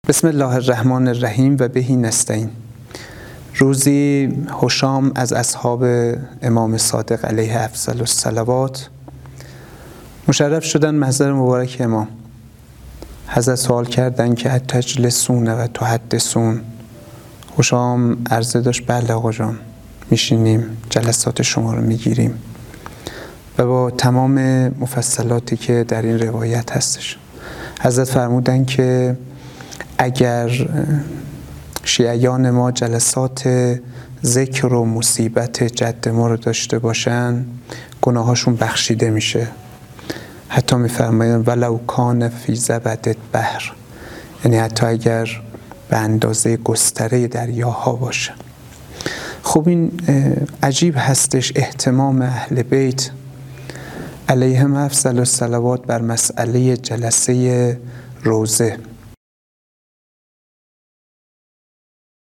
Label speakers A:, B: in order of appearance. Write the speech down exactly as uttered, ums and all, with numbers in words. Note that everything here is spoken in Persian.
A: بسم الله الرحمن الرحیم و بهی نستعین. روزی هشام از اصحاب امام صادق علیه افضل الصلوات مشرف شدن محضر مبارک امام. حضرت سوال کردن که اتجلسون و تحدثون. هشام عرضه داشت بله آقا جان، میشینیم جلسات شما رو میگیریم و با تمام مفصلاتی که در این روایت هستش. حضرت فرمودن که اگر شیعیان ما جلسات ذکر و مصیبت جد ما رو داشته باشن گناهاشون بخشیده میشه. حتی میفرمایند ولو کان فی زبد البحر، یعنی حتی اگر به اندازه گستره دریاها باشه. خب این عجیب هستش اهتمام اهل بیت علیهم افضل الصلوات بر مسئله جلسه روزه.